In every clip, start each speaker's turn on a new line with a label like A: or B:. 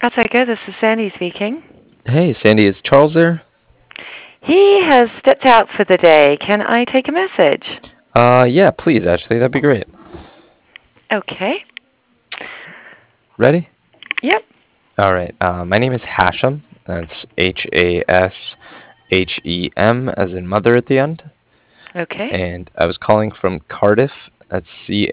A: That's okay. This is Sandy speaking.
B: Hey, Sandy, is Charles there?
A: He has stepped out for the day. Can I take a message?
B: Yeah, please, actually, that'd be great.
A: Okay.
B: Ready?
A: Yep.
B: All right. My name is Hashem. That's Hashem, as in mother at the end.
A: Okay.
B: And I was calling from Cardiff. That's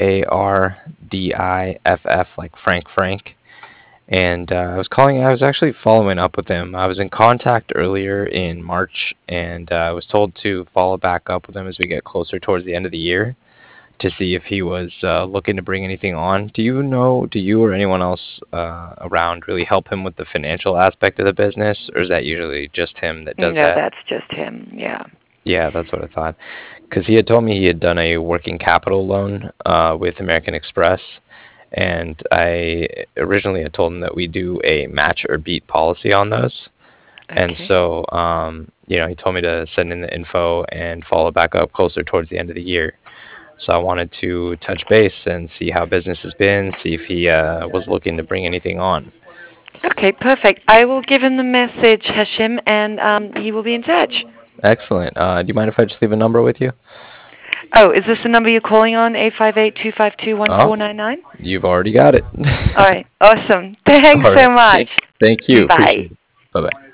B: Cardiff, like Frank. And I was actually following up with him. I was in contact earlier in March, and I was told to follow back up with him as we get closer towards the end of the year, to see if he was looking to bring anything on. Do you or anyone else around really help him with the financial aspect of the business, or is that usually just him that does
A: No,
B: that?
A: that's just him. Yeah.
B: Yeah, that's what I thought. Because he had told me he had done a working capital loan with American Express, and I originally had told him that we do a match or beat policy on those. And
A: Okay.
B: so, he told me to send in the info and follow back up closer towards the end of the year. So I wanted to touch base and see how business has been, see if he was looking to bring anything on.
A: Okay, perfect. I will give him the message, Hashim, and he will be in touch.
B: Excellent. Do you mind if I just leave a number with you?
A: Oh, is this the number you're calling on? 858-252-1499?
B: Oh, you've already got it.
A: All right. Awesome. Thanks
B: All
A: so
B: right.
A: much.
B: Thank you.
A: Bye.
B: Appreciate it. Bye bye.